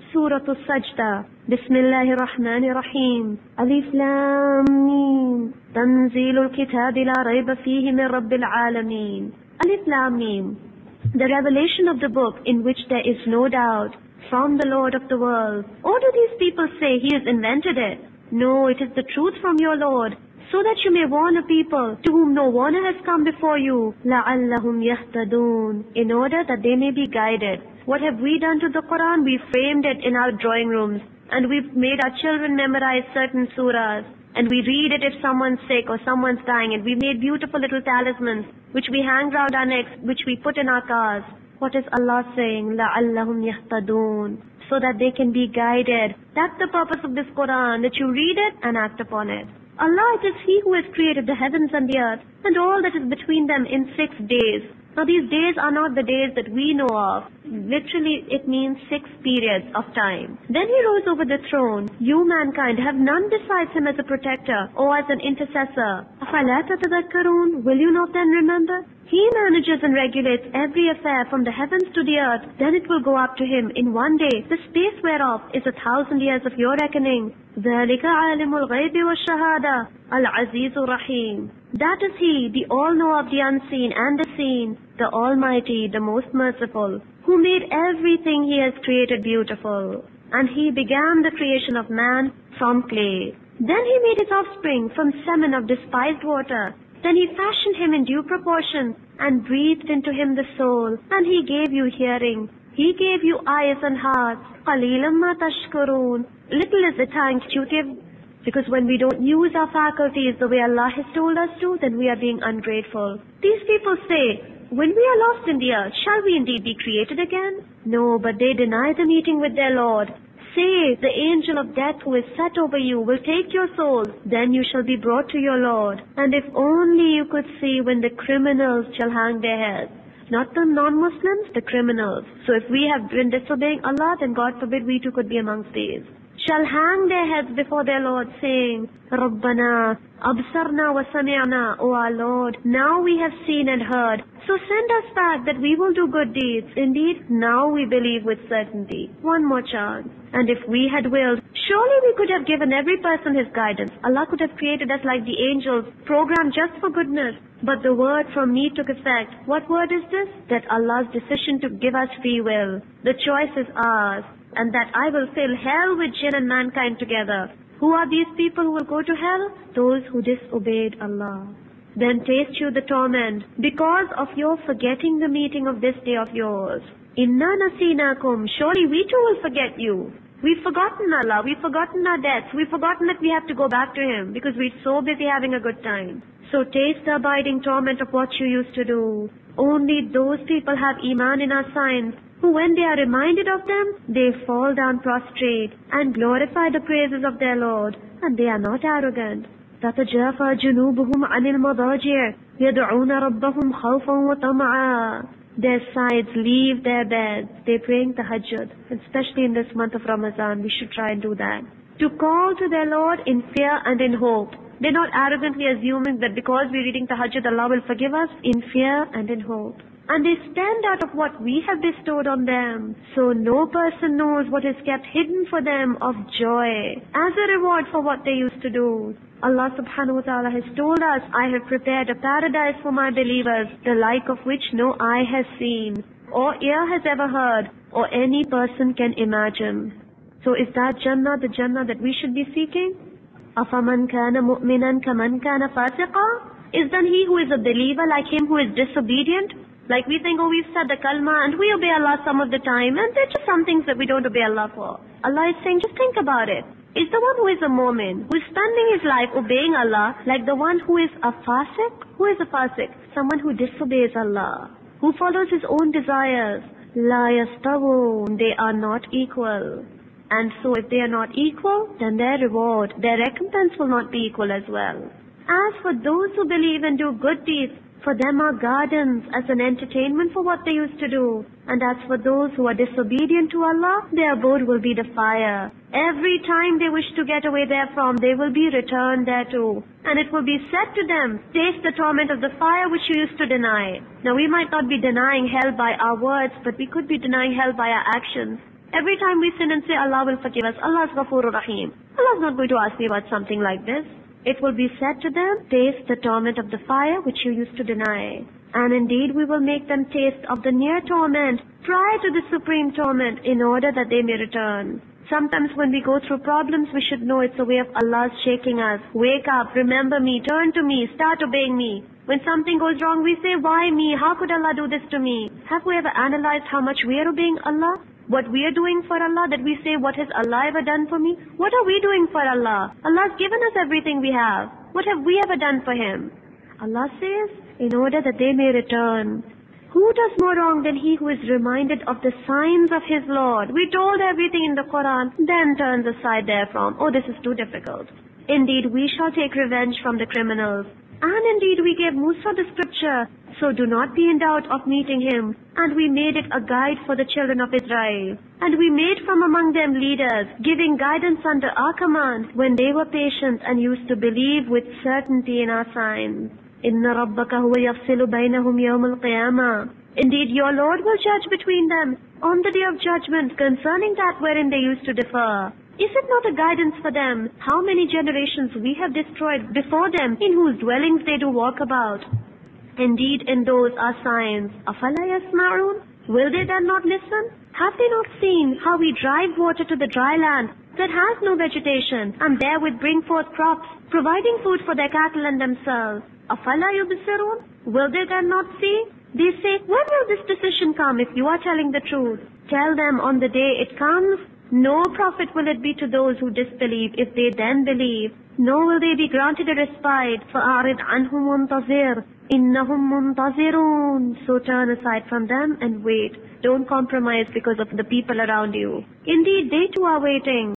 Surah Al-Sajda. Bismillahir Rahmanir Rahim. Alif Lam Mim. Tanzilul Kitabi la rayba fihi min Rabbil Alameen. Alif Lam Mim. The revelation of the book in which there is no doubt from the Lord of the world. Or do these people say he has invented it? No, it is the truth from your Lord, so that you may warn a people to whom no warner has come before you, لَعَلَّهُمْ يَهْتَدُونَ, in order that they may be guided. What have we done to the Quran? We framed it in our drawing rooms, and we've made our children memorize certain surahs, and we read it if someone's sick or someone's dying, and we made beautiful little talismans, which we hang round our necks, which we put in our cars. What is Allah saying? لَعَلَّهُمْ يَهْتَدُونَ, so that they can be guided. That's the purpose of this Quran, that you read it and act upon it. Allah, it is He who has created the heavens and the earth, and all that is between them in 6 days. Now these days are not the days that we know of. Literally, it means 6 periods of time. Then He rose over the throne. You, mankind, have none besides Him as a protector or as an intercessor. أَفَلَا تَتَذَكَّرُونَ, will you not then remember? He manages and regulates every affair from the heavens to the earth. Then it will go up to Him in one day, the space whereof is 1,000 years of your reckoning. ذَلِكَ عَالِمُ الْغَيْبِ وَالشَّهَادَةِ الْعَزِيزُ الرَّحِيمُ. That is He, the all-knower of the unseen and the seen, the Almighty, the most merciful, who made everything He has created beautiful. And He began the creation of man from clay. Then He made his offspring from semen of despised water. Then He fashioned him in due proportion and breathed into him the soul. And He gave you hearing. He gave you eyes and hearts. قَلِيلًا مَا تَشْكُرُونَ. Little is the thanks you give. Because when we don't use our faculties the way Allah has told us to, then we are being ungrateful. These people say, when we are lost in the earth, shall we indeed be created again? No, but they deny the meeting with their Lord. Say, the angel of death who is set over you will take your soul. Then you shall be brought to your Lord. And if only you could see when the criminals shall hang their heads. Not the non-Muslims, the criminals. So if we have been disobeying Allah, then God forbid we too could be amongst these. Shall hang their heads before their Lord, saying, Rabbana, Absarna wa Sami'na, O our Lord, now we have seen and heard. So send us back that we will do good deeds. Indeed, now we believe with certainty. One more chance. And if we had willed, surely we could have given every person his guidance. Allah could have created us like the angels, programmed just for goodness. But the word from me took effect. What word is this? That Allah's decision to give us free will. The choice is ours. And that I will fill hell with jinn and mankind together. Who are these people who will go to hell? Those who disobeyed Allah. Then taste you the torment because of your forgetting the meeting of this day of yours. Inna nasinakum, surely we too will forget you. We've forgotten Allah, we've forgotten our debts, we've forgotten that we have to go back to Him because we're so busy having a good time. So taste the abiding torment of what you used to do. Only those people have Iman in our signs, who when they are reminded of them, they fall down prostrate and glorify the praises of their Lord, and they are not arrogant. تَتَجَافَى جُنُوبُهُمْ عَنِ الْمَضَاجِعِ يَدْعُونَ رَبَّهُمْ خَوْفًا وَطَمَعًا. Their sides leave their beds. They're praying tahajjud. Especially in this month of Ramadan, we should try and do that. To call to their Lord in fear and in hope. They're not arrogantly assuming that because we're reading tahajjud, Allah will forgive us. In fear and in hope. And they stand out of what we have bestowed on them. So no person knows what is kept hidden for them of joy as a reward for what they used to do. Allah subhanahu wa ta'ala has told us, I have prepared a paradise for my believers, the like of which no eye has seen, or ear has ever heard, or any person can imagine. So is that Jannah the Jannah that we should be seeking? أَفَمَنْ كَانَ مُؤْمِنًا كَمَنْ كَانَ فَاسِقًا. Is then he who is a believer like him who is disobedient? Like we think, oh, we've said the kalma and we obey Allah some of the time, and there are just some things that we don't obey Allah for. Allah is saying, just think about it. Is the one who is a mu'min, who is spending his life obeying Allah, like the one who is a fasiq? Who is a fasiq? Someone who disobeys Allah, who follows his own desires. La yastavun, they are not equal. And so if they are not equal, then their reward, their recompense will not be equal as well. As for those who believe and do good deeds, for them are gardens as an entertainment for what they used to do. And as for those who are disobedient to Allah, their abode will be the fire. Every time they wish to get away therefrom, they will be returned thereto. And it will be said to them, taste the torment of the fire which you used to deny. Now we might not be denying hell by our words, but we could be denying hell by our actions. Every time we sin and say Allah will forgive us, Allah is Ghafurur Rahim. Allah is not going to ask me about something like this. It will be said to them, taste the torment of the fire which you used to deny. And indeed we will make them taste of the near torment prior to the supreme torment in order that they may return. Sometimes when we go through problems, we should know it's a way of Allah shaking us. Wake up, remember me, turn to me, start obeying me. When something goes wrong, we say, why me? How could Allah do this to me? Have we ever analyzed how much we are obeying Allah? What we are doing for Allah, that we say, what has Allah ever done for me? What are we doing for Allah? Allah has given us everything we have. What have we ever done for Him? Allah says, in order that they may return. Who does more wrong than he who is reminded of the signs of his Lord? We told everything in the Quran, then turns aside therefrom. Oh, this is too difficult. Indeed, we shall take revenge from the criminals. And indeed, we gave Musa the scripture. So do not be in doubt of meeting him. And we made it a guide for the children of Israel. And we made from among them leaders, giving guidance under our command when they were patient and used to believe with certainty in our signs. Inna rabbaka huwa yafsilu baynahum yawm al-qiyamah. Indeed, your Lord will judge between them on the day of judgment concerning that wherein they used to differ. Is it not a guidance for them how many generations we have destroyed before them, in whose dwellings they do walk about? Indeed, in those are signs. Afala yasma'un? Will they then not listen? Have they not seen how we drive water to the dry land that has no vegetation, and therewith bring forth crops, providing food for their cattle and themselves? Afala yubsirun? Will they then not see? They say, when will this decision come if you are telling the truth? Tell them on the day it comes, no profit will it be to those who disbelieve if they then believe, nor will they be granted a respite. فَأَعْرِضْ عَنْهُمْ مُنْتَظِرٌ إِنَّهُمْ مُنْتَظِرُونَ. So turn aside from them and wait. Don't compromise because of the people around you. Indeed, they too are waiting.